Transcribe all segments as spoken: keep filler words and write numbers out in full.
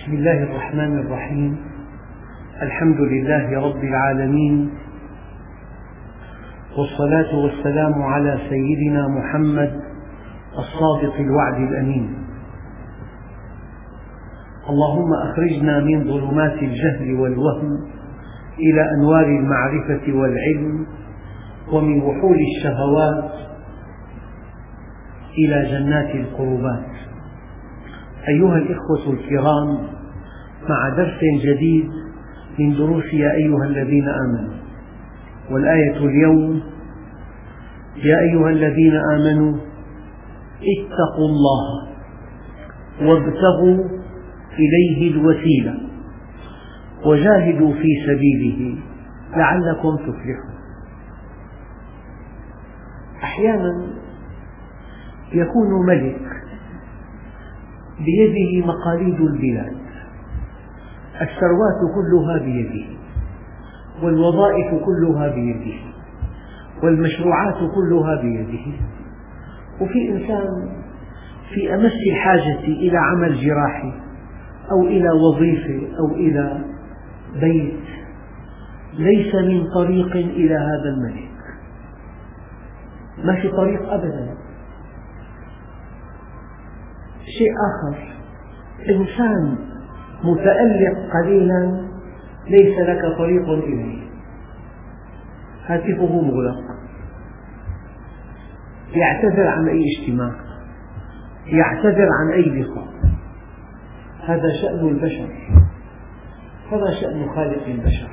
بسم الله الرحمن الرحيم. الحمد لله رب العالمين، والصلاة والسلام على سيدنا محمد الصادق الوعد الأمين. اللهم أخرجنا من ظلمات الجهل والوهم إلى أنوار المعرفة والعلم، ومن وحول الشهوات إلى جنات القربات. أيها الإخوة الكرام، مع درس جديد من دروس يا أيها الذين آمنوا، والآية اليوم: يا أيها الذين آمنوا اتقوا الله وابتغوا إليه الوسيلة وجاهدوا في سبيله لعلكم تفلحون. أحيانا يكون ملك بيده مقاليد البلاد، الثروات كلها بيده، والوظائف كلها بيده، والمشروعات كلها بيده، وفي إنسان في أمس الحاجة إلى عمل جراحي أو إلى وظيفة أو إلى بيت ليس من طريق إلى هذا الملك، ما في طريق أبدا. شيء آخر، إنسان متألق قليلا ليس لك طريق إليه، هاتفه مغلق، يعتذر عن أي اجتماع، يعتذر عن أي لقاء. هذا شأن البشر، هذا شأن خالق البشر.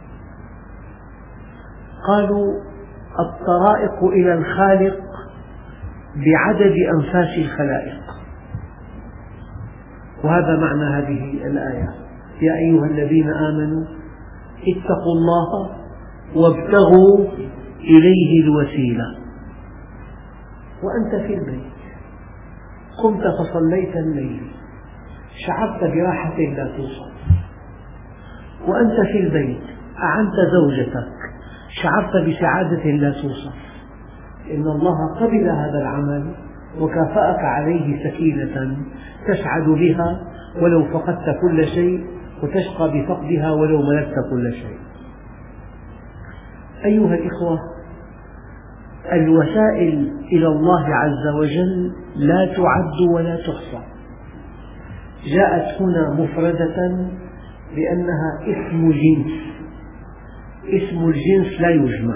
قالوا: الطرائق إلى الخالق بعدد أنفاس الخلائق. وهذا معنى هذه الآية: يا أيها الذين آمنوا اتقوا الله وابتغوا إليه الوسيلة. وأنت في البيت قمت فصليت الليل، شعرت براحة لا توصف. وأنت في البيت أعنت زوجتك، شعرت بسعادة لا توصف. إن الله قبل هذا العمل وكافأك عليه سكينة تسعد بها ولو فقدت كل شيء، وتشقى بفقدها ولو ملكت كل شيء. أيها الإخوة، الوسائل إلى الله عز وجل لا تعد ولا تحصى. جاءت هنا مفردة لأنها اسم جنس، اسم الجنس لا يجمع.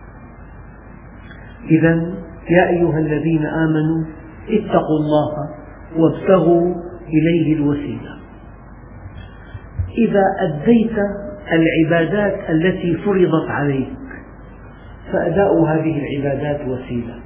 إذن يا أيها الذين آمنوا اتقوا الله وابتغوا إليه الوسيلة. إذا أديت العبادات التي فرضت عليك فأداء هذه العبادات وسيلة.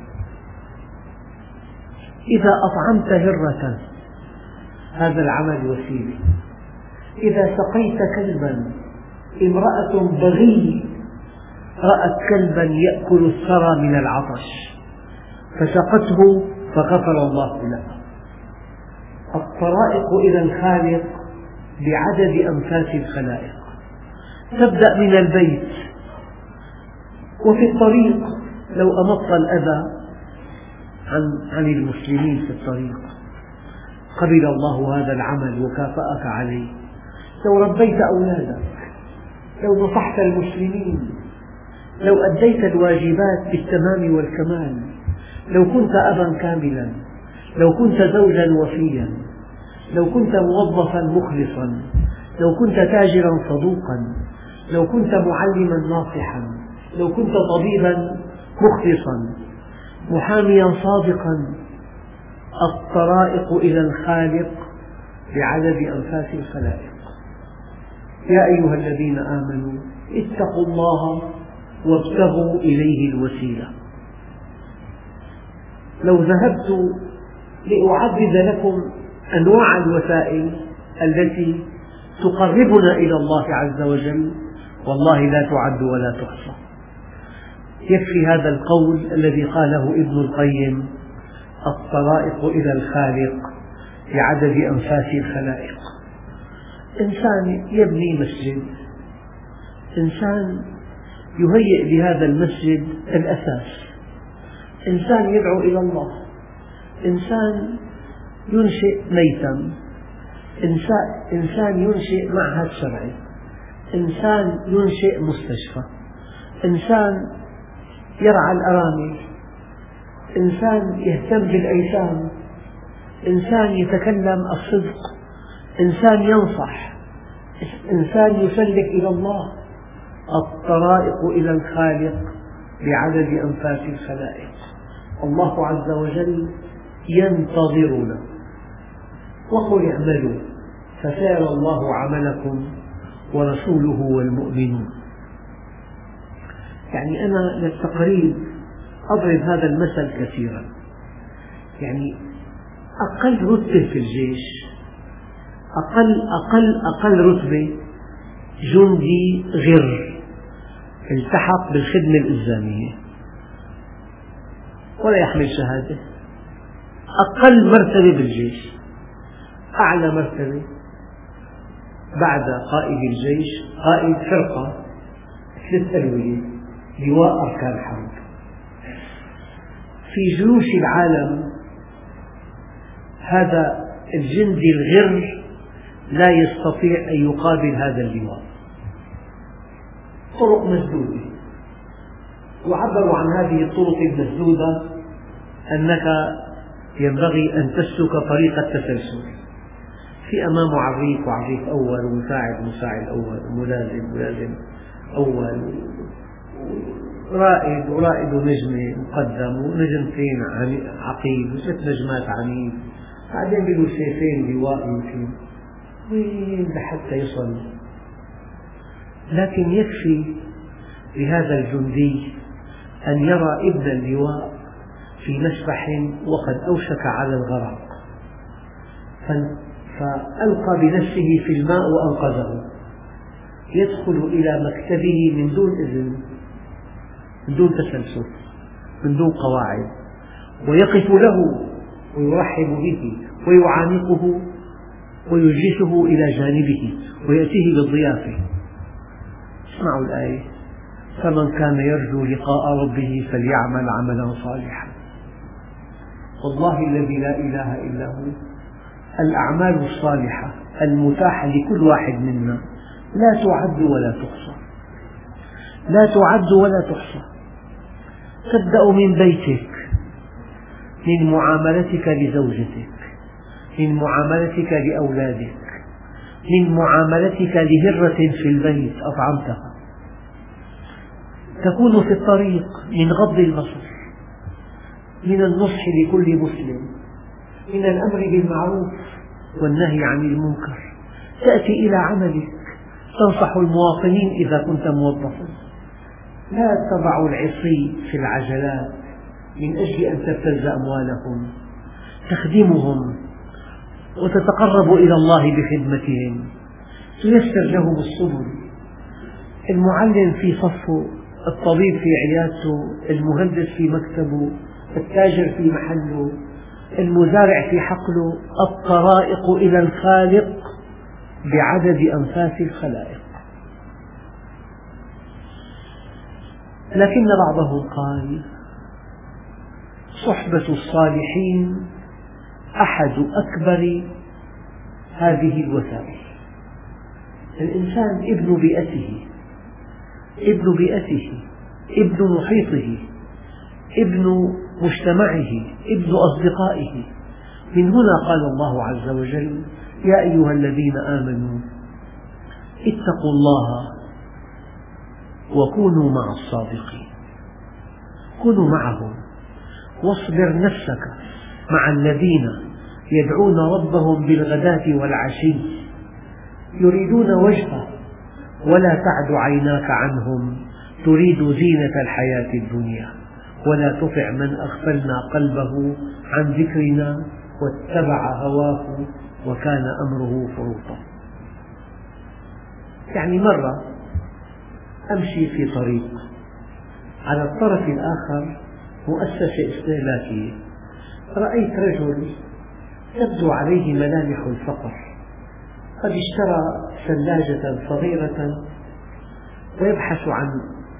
إذا أطعمت هرة هذا العمل وسيلة. إذا سقيت كلبا، امرأة بغي رأت كلبا يأكل الثرى من العطش فسقته فغفر الله لها. الطرائق إلى الخالق بعدد أنفاس الخلائق. تبدأ من البيت، وفي الطريق لو أمطت الأذى عن, عن المسلمين في الطريق قبل الله هذا العمل وكافأك عليه. لو ربيت أولادك، لو نصحت المسلمين، لو أديت الواجبات بالتمام والكمال، لو كنت أبا كاملا، لو كنت زوجا وفيا، لو كنت موظفا مخلصا، لو كنت تاجرا صدوقا، لو كنت معلما ناصحا، لو كنت طبيبا مخلصا، محاميا صادقا. الطرائق إلى الخالق بعدد أنفاس الخلائق. يا أيها الذين آمنوا اتقوا الله وابتغوا إليه الوسيلة. لو ذهبت لأعدد لكم أنواع الوسائل التي تقربنا إلى الله عز وجل، والله لا تعد ولا تحصى. يكفي هذا القول الذي قاله ابن القيم: الطرائق إلى الخالق بعدد أنفاس الخلائق. إنسان يبني مسجد، إنسان يهيئ لهذا المسجد الأساس، إنسان يدعو إلى الله، إنسان ينشئ ميتا، إنسان, إنسان ينشئ معهد شرعي، إنسان ينشئ مستشفى، إنسان يرعى الأرامل، إنسان يهتم بالأيتام، إنسان يتكلم الصدق، إنسان ينصح، إنسان يسلك إلى الله. الطرائق إلى الخالق بعدد أنفاس الخلائق. الله عز وجل ينتظرنا. وقل اعملوا فسيرى الله عملكم ورسوله والمؤمنون. يعني أنا للتقريب أضرب هذا المثل كثيرا. يعني أقل رتبة في الجيش، أقل أقل أقل رتبة جندي غر التحق بالخدمة الإلزامية ولا يحمل شهادة. أقل مرتبة بالجيش. أعلى مرتبة بعد قائد الجيش قائد فرقة ثلاث ألوية لواء أركان حرب. في جيوش العالم هذا الجندي الغر لا يستطيع أن يقابل هذا اللواء. طرق مسدودة، وعبروا عن هذه الطرق المسدودة أنك ينبغي أن تسلك طريق التسلسل. في أمامه عريف وعريف أول ومساعد مساعد أول وملازم ملازم أول ورائد ورائد ونجمة مقدم ونجمتين عقيد وست نجمات عميد، بعدين بيقولوا سيفين لواء يمكن وين لحتى يصل. لكن يكفي لهذا الجندي أن يرى ابن اللواء في مسبح وقد أوشك على الغرق، فألقى بنفسه في الماء وأنقذه. يدخل إلى مكتبه من دون إذن، من دون تسلسل، من دون قواعد، ويقف له ويرحب به ويعانقه ويجلسه إلى جانبه ويأتيه بالضيافة. اسمعوا الآية: فمن كان يرجو لقاء ربه فليعمل عملا صالحا. والله الذي لا إله إلا هو الأعمال الصالحة المتاحة لكل واحد منا لا تعد ولا تحصى، لا تعد ولا تحصى. تبدأ من بيتك، من معاملتك لزوجتك، من معاملتك لأولادك، من معاملتك لهرة في البيت أطعمتها، تكون في الطريق من غض البصر، من النصح لكل مسلم، من الأمر بالمعروف والنهي عن المنكر، تأتي إلى عملك تنصح المواطنين إذا كنت موظفا، لا تضع العصي في العجلات من أجل أن تبتز أموالهم، تخدمهم وتتقرب إلى الله بخدمتهم، تيسر لهم السبل. المعلم في صفه، الطبيب في عيادته، المهندس في مكتبه، التاجر في محله، المزارع في حقله. الطرائق إلى الخالق بعدد أنفاس الخلائق. لكن بعضهم قال: صحبة الصالحين أحد أكبر هذه الوسائل. الإنسان ابن بيئته، ابن بيئته، ابن محيطه، ابن مجتمعه، ابن أصدقائه. من هنا قال الله عز وجل: يا أيها الذين آمنوا اتقوا الله وكونوا مع الصادقين. كونوا معهم، واصبر نفسك مع الذين يدعون ربهم بالغداة والعشي يريدون وجهه ولا تعد عيناك عنهم تريد زينة الحياة الدنيا ولا تطع من أغفلنا قلبه عن ذكرنا واتبع هواه وكان أمره فرطا. يعني مرة أمشي في طريق، على الطرف الآخر مؤسسة استهلاكية، رأيت رجل تبدو عليه ملامح الفقر، قد اشترى ثلاجة صغيرة ويبحث عن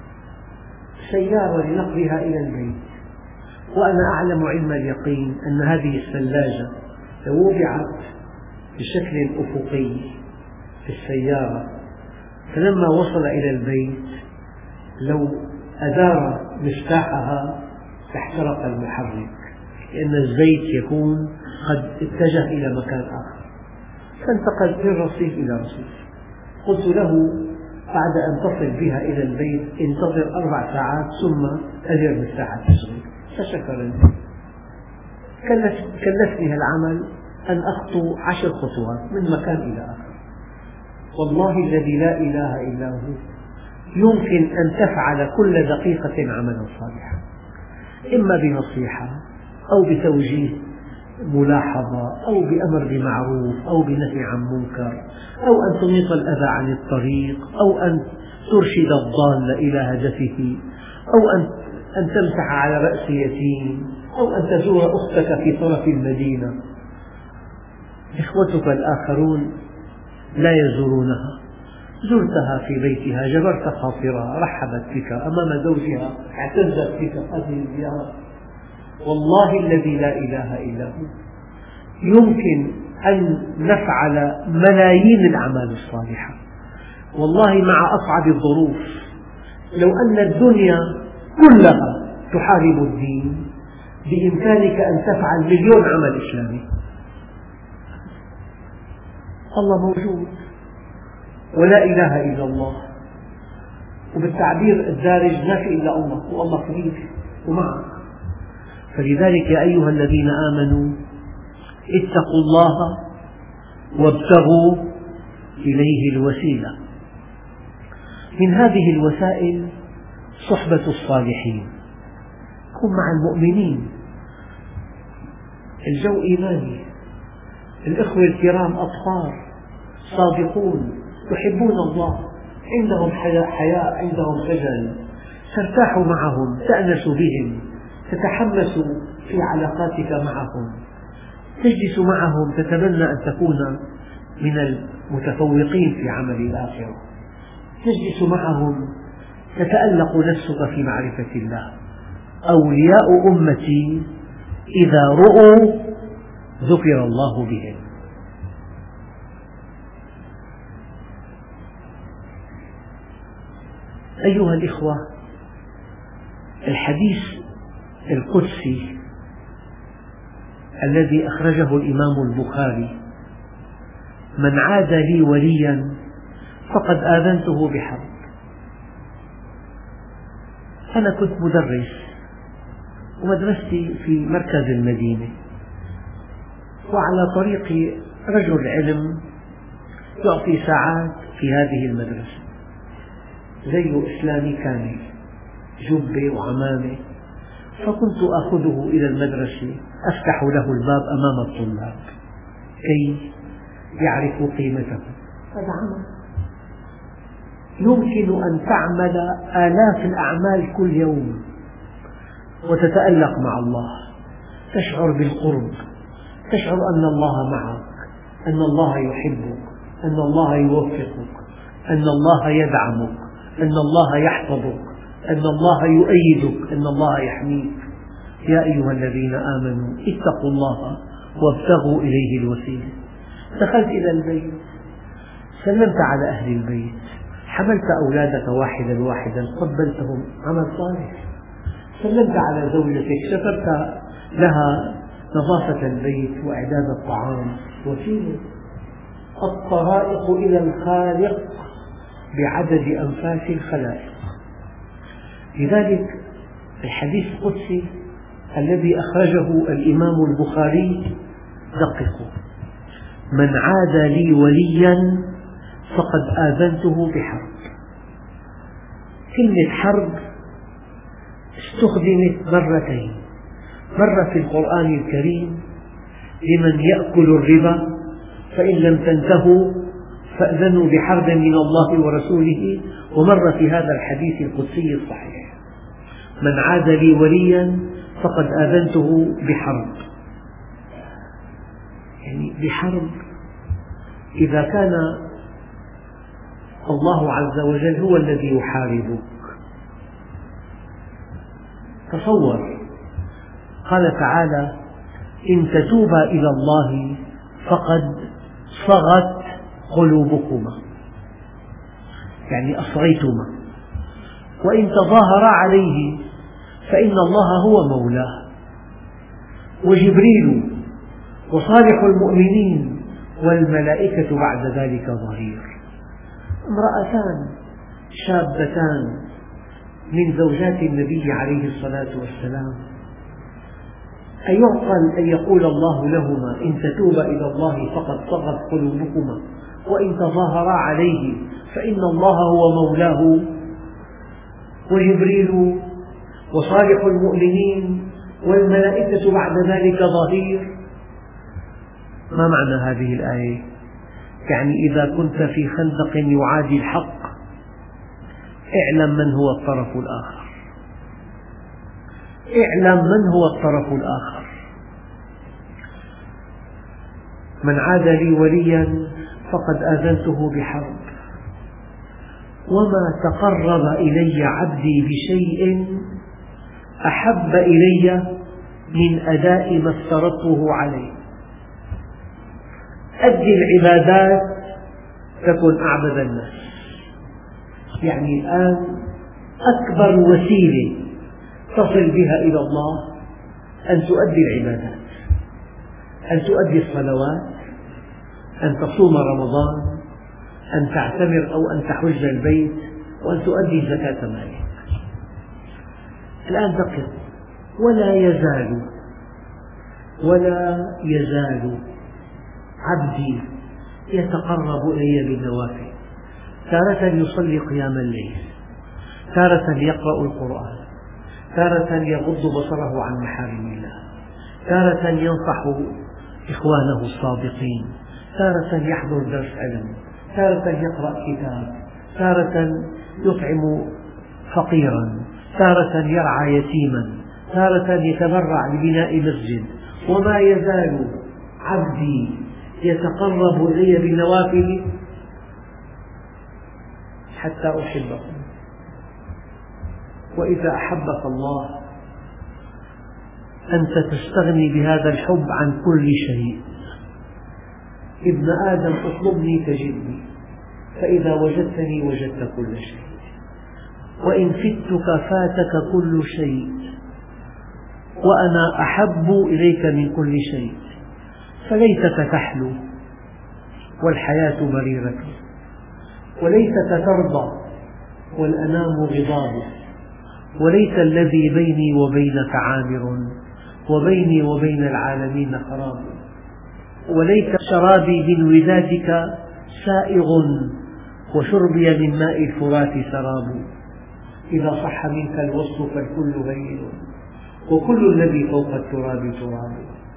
سيارة لنقلها إلى البيت، وأنا أعلم علم اليقين أن هذه الثلاجة لو وضعت بشكل أفقي في السيارة، فلما وصل إلى البيت لو أدار مفتاحها لاحترق المحرك، لأن الزيت يكون قد اتجه إلى مكان آخر، فانتقل من رصيف إلى رصيف. قلت له بعد أن تصل بها إلى البيت انتظر أربع ساعات ثم أدر مفتاح التشغيل، فشكرني. كلفني العمل أن أخطو عشر خطوات من مكان إلى آخر. والله الذي لا إله إلا هو يمكن أن تفعل كل دقيقة عملا صالحا، إما بنصيحة أو بتوجيه ملاحظة أو بأمر بمعروف أو بنهي عن منكر أو أن تميط الأذى عن الطريق أو أن ترشد الضال إلى هدفه أو أن أن تمسح على رأس يتيم أو أن تزور أختك في طرف المدينة. إخوتك الآخرون لا يزورونها، زرتها في بيتها، جبرت خاطرها، رحبت بك أمام زوجها، اعتزت بك هذه الزيارة. والله الذي لا إله إلا هو يمكن أن نفعل ملايين الأعمال الصالحة، والله مع أصعب الظروف. لو أن الدنيا كلها تحارب الدين بإمكانك أن تفعل مليون عمل إسلامي. الله موجود ولا إله إلا الله، وبالتعبير الدارج ما في إلا الله، والله كبير ومعك. فلذلك يا أيها الذين آمنوا اتقوا الله وابتغوا إليه الوسيلة. من هذه الوسائل صحبة الصالحين، كن مع المؤمنين، الجو إيماني، الإخوة الكرام أطهار صادقون يحبون الله، عندهم حياء، عندهم خجل، ترتاح معهم، تأنس بهم، تتحمس في علاقاتك معهم، تجلس معهم تتمنى أن تكون من المتفوقين في عمل الآخرة، تجلس معهم تتألق نفسك في معرفة الله. أولياء أمتي إذا رؤوا ذكر الله بهم. أيها الإخوة، الحديث القدسي الذي أخرجه الإمام البخاري: من عاد لي وليا فقد آذنته بحرب. أنا كنت مدرس ومدرستي في مركز المدينة، وعلى طريق رجل علم يعطي ساعات في هذه المدرسة، زي إسلامي كامل، جبة وعمامة، فكنت آخذه إلى المدرسة، أفتح له الباب أمام الطلاب كي يعرفوا قيمته. هذا عمل يمكن أن تعمل آلاف الأعمال كل يوم وتتألق مع الله، تشعر بالقرب، تشعر أن الله معك، أن الله يحبك، أن الله يوفقك، أن الله يدعمك، أن الله يحفظك، أن الله يؤيدك، أن الله يحميك. يا أيها الذين آمنوا اتقوا الله وابتغوا إليه الوسيلة. دخلت إلى البيت، سلمت على أهل البيت، حملت أولادك واحدا واحدا، قبلتهم، عمل صالح. سلمت على زوجتك، شكرت لها نظافة البيت وإعداد الطعام، وسيلة. الطرائق إلى الخالق بعدد أنفاس الخلائق. لذلك الحديث القدسي الذي أخرجه الإمام البخاري دققوا: من عاد لي وليا فقد آذنته بحرب. كلمة حرب استخدمت مرتين، مرة في القرآن الكريم لمن يأكل الربا فإن لم تنتهوا فأذنوا بحرب من الله ورسوله، ومرة في هذا الحديث القدسي الصحيح: من عاد لي وليا فقد آذنته بحرب. يعني بحرب إذا كان الله عز وجل هو الذي يحاربك. تصور، قال تعالى: إن تتوبا إلى الله فقد صغت قلوبكما، يعني أصغيتما، وإن تظاهر عليه فإن الله هو مولاه، وجبريل وصالح المؤمنين والملائكة بعد ذلك ظهير. امرأتان شابتان من زوجات النبي عليه الصلاة والسلام، أيعقل أن يقول الله لهما إن تتوبا إلى الله فقد صغت قلوبكما وإن تظاهرا عليه فإن الله هو مولاه وجبريل وصالح المؤمنين والملائكة بعد ذلك ظهير؟ ما معنى هذه الآية؟ يعني إذا كنت في خندق يعادي الحق اعلم من هو الطرف الآخر، اعلم من هو الطرف الآخر. من عاد لي وليا فقد آذنته بحرب، وما تقرب إلي عبدي بشيء أحب إلي من أداء ما افترضته عليه. أدي العبادات تكن أعبد الناس. يعني الآن أكبر وسيلة تصل بها إلى الله أن تؤدي العبادات، أن تؤدي الصلوات، أن تصوم رمضان، أن تعتمر أو أن تحج البيت، وأن تؤدي زكاة مالك. الآن دقق، ولا يزال ولا يزال عبدي يتقرب إلي بالنوافل، تارة يصلي قيام الليل، تارة يقرأ القرآن، تارة يغض بصره عن محارم الله، تارة ينصح إخوانه الصادقين، تارة يحضر درس علم، تارة يقرأ كتاب، تارة يطعم فقيرا، تارة يرعى يتيما، تارة يتبرع لبناء مسجد. وما يزال عبدي يتقرب إلي بالنوافل حتى أحبه. وإذا أحبك الله أنت تستغني بهذا الحب عن كل شيء. ابن آدم اطلبني تجدني، فإذا وجدتني وجدت كل شيء، وإن فتك فاتك كل شيء، وأنا أحب إليك من كل شيء. فليتك تحلو والحياة مريرة، وليتك ترضى والأنام غضاب، وليت الذي بيني وبينك عامر، وبيني وبين العالمين خراب، وليت شرابي من ودادك سائغ، وشربي من ماء الفرات سراب. إذا صح منك الوصف فالكل هين، وكل الذي فوق التراب تراب.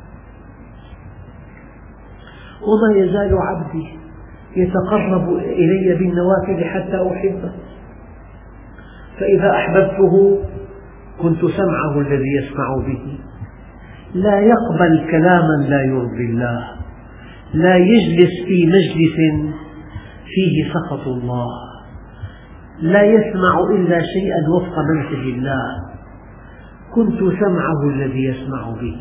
وما يزال عبدي يتقرب إلي بالنوافل حتى أحبه، فإذا أحببته كنت سمعه الذي يسمع به، لا يقبل كلاما لا يرضي الله، لا يجلس في مجلس فيه سخط الله، لا يسمع إلا شيئا وفق منهج الله. كنت سمعه الذي يسمع به،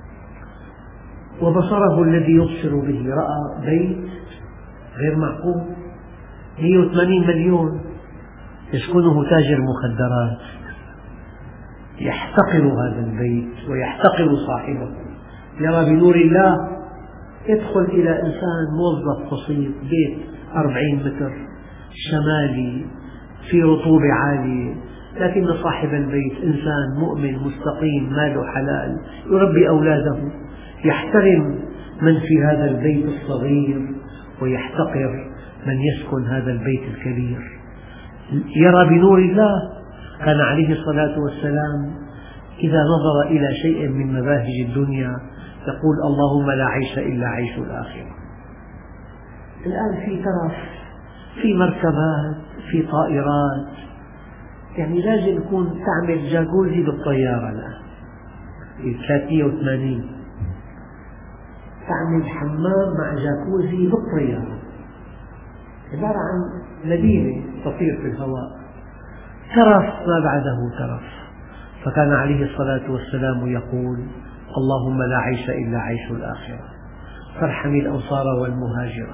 وبصره الذي يبصر به. رأى بيت غير معقول، مئة وثمانين مليون يسكنه تاجر مخدرات، يحتقر هذا البيت ويحتقر صاحبه، يرى بنور الله. يدخل إلى إنسان موظف بسيط، بيت أربعين متر شمالي في رطوبة عالية، لكن صاحب البيت إنسان مؤمن مستقيم ماله حلال، يربي أولاده، يحترم من في هذا البيت الصغير ويحتقر من يسكن هذا البيت الكبير. يرى بنور الله. كان عليه الصلاة والسلام إذا نظر إلى شيء من مباهج الدنيا يقول اللهم لا عيش إلا عيش الآخرة. الآن في ترف، في مركبات، في طائرات، يعني لازم يكون تعمل جاكوزي بالطيارة. الآن ثلاثمئة وثمانين تعمل حمام مع جاكوزي بالطيارة، عبارة عن مدينة تطير في الهواء. ترف ما بعده ترف. فكان عليه الصلاة والسلام يقول اللهم لا عيش إلا عيش الآخرة. فارحم الأنصار والمهاجرة.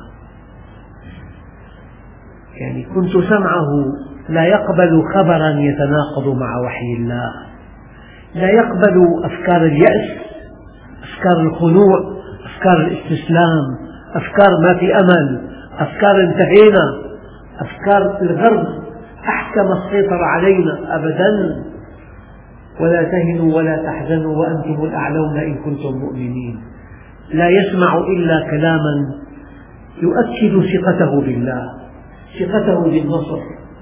يعني كنت سمعه لا يقبل خبرا يتناقض مع وحي الله، لا يقبل أفكار اليأس، أفكار الخنوع، أفكار الاستسلام، أفكار ما في أمل، أفكار انتهينا، أفكار الغرب أحكم السيطرة علينا. أبدا. ولا تهنوا ولا تحزنوا وأنتم الأعلون إن كنتم مؤمنين. لا يسمع إلا كلاما يؤكد ثقته بالله، ثقته بالنصر.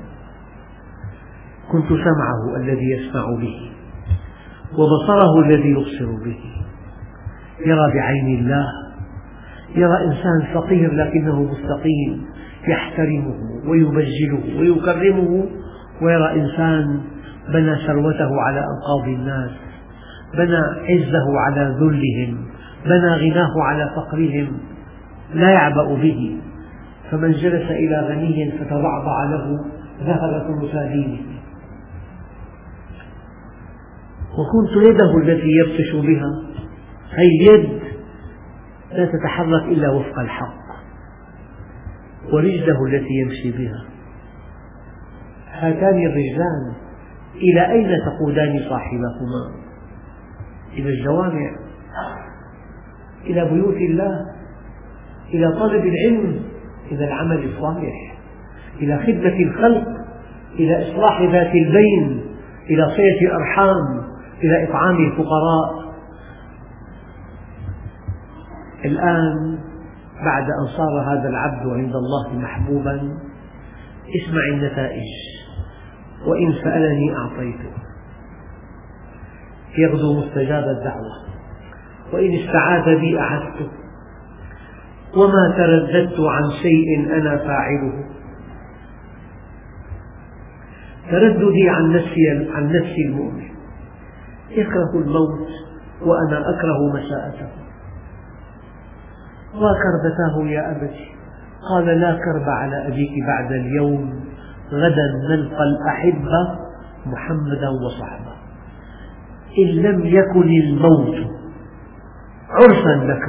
كنت سمعه الذي يسمع به، وبصره الذي يبصر به. يرى بعين الله، يرى إنسان فقير لكنه مستقيم يحترمه ويبجله ويكرمه، ويرى إنسان بنى ثروته على أنقاض الناس، بنى عزه على ذلهم، بنى غناه على فقرهم، لا يعبأ به. فمن جلس إلى غني فتضعضع له ذهب ثلث دينه. وكنت يده التي يبطش بها، هذه اليد لا تتحرك إلا وفق الحق، ورجله التي يمشي بها. هاتان الرجلان إلى أين تقودان صاحبهما؟ إلى الجوامع، إلى بيوت الله، إلى طلب العلم، إلى العمل الصالح، إلى خدمة الخلق، إلى إصلاح ذات البين، إلى صلة الأرحام، إلى إطعام الفقراء. الآن بعد أن صار هذا العبد عند الله محبوبا، اسمع النتائج. وإن سألني أعطيته، يغدو مستجاب الدعوة، وإن استعاذ بي أعذته، وما ترددت عن شيء أنا فاعله. ترددي عن نفسي عن نفسي المؤمن، يكره الموت وأنا أكره مساءته. وكربتاه يا أبتي، قال لا كرب على أبيك بعد اليوم، غدا نلقى الأحبة محمدا وصحبه. إن لم يكن الموت عرسا لك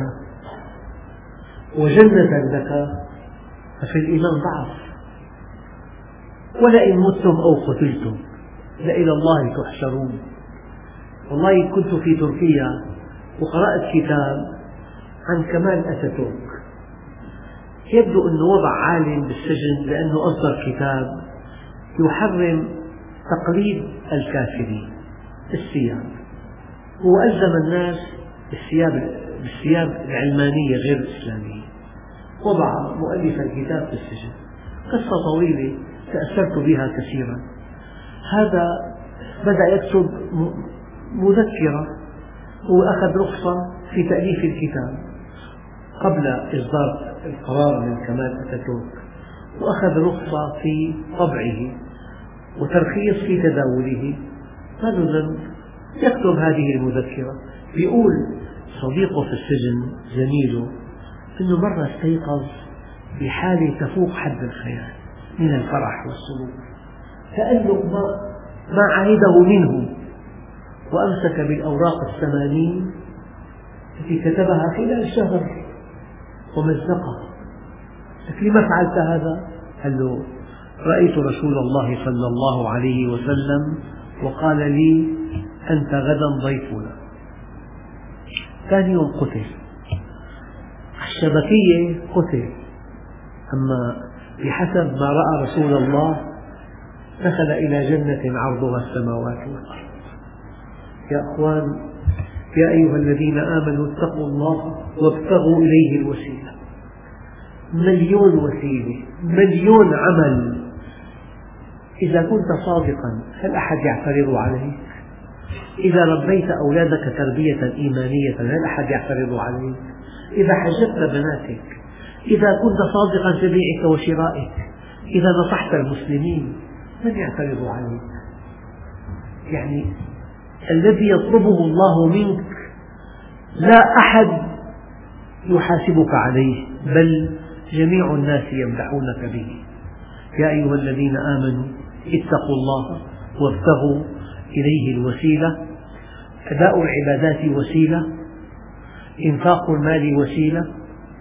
وجنة لك ففي الإيمان ضعف. ولئن متم أو قتلتم لإلى الله تحشرون. والله كنت في تركيا وقرأت كتاب عن كمال أتاتورك. يبدو أنه وضع عالم بالسجن لأنه أصدر كتاب يحرم تقليد الكافرين الثياب. هو ألزم الناس بالثياب بالثياب العلمانية غير الإسلامية. وضع مؤلف الكتاب في السجن. قصة طويلة تأثرت بها كثيرا. هذا بدأ يكتب مذكرة، هو أخذ رخصة في تأليف الكتاب قبل إصدار القرار من كمال أتاتورك، وأخذ رخصة في طبعه وترخيص في تداوله. ما له ذنب، يكتب هذه المذكرة. يقول صديقه في السجن زميله أنه مرة استيقظ بحالة تفوق حد الخيال من الفرح والسرور، تألق ما ما عهده منه، وأمسك بالأوراق الثمانين التي كتبها خلال شهر ومزقها. لما فعلت هذا؟ قال له رأيت رسول الله صلى الله عليه وسلم وقال لي أنت غدا ضيفنا. ثاني يوم قتل، الشبكية قتل، أما بحسب ما رأى رسول الله دخل إلى جنة عرضها السماوات والأرض. يا أخوان، يا أيها الذين آمنوا اتقوا الله وابتغوا إليه الوسيلة. مليون وسيلة، مليون عمل. إذا كنت صادقا هل أحد يعترض عليك؟ إذا ربيت أولادك تربية إيمانية هل أحد يعترض عليك؟ إذا حجبت بناتك، إذا كنت صادقا في بيعك وشرائك، إذا نصحت المسلمين، من يعترض عليك؟ يعني الذي يطلبه الله منك لا أحد يحاسبك عليه، بل جميع الناس يمدحونك به. يا أيها الذين آمنوا اتقوا الله وابتغوا إليه الوسيلة. أداء العبادات وسيلة، إنفاق المال وسيلة،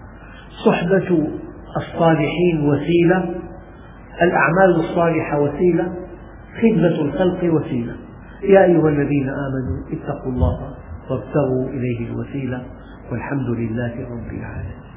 صحبة الصالحين وسيلة، الأعمال الصالحة وسيلة، خدمة الخلق وسيلة. يا أيها الذين آمنوا اتقوا الله وابتغوا إليه الوسيلة والحمد لله رب العالمين.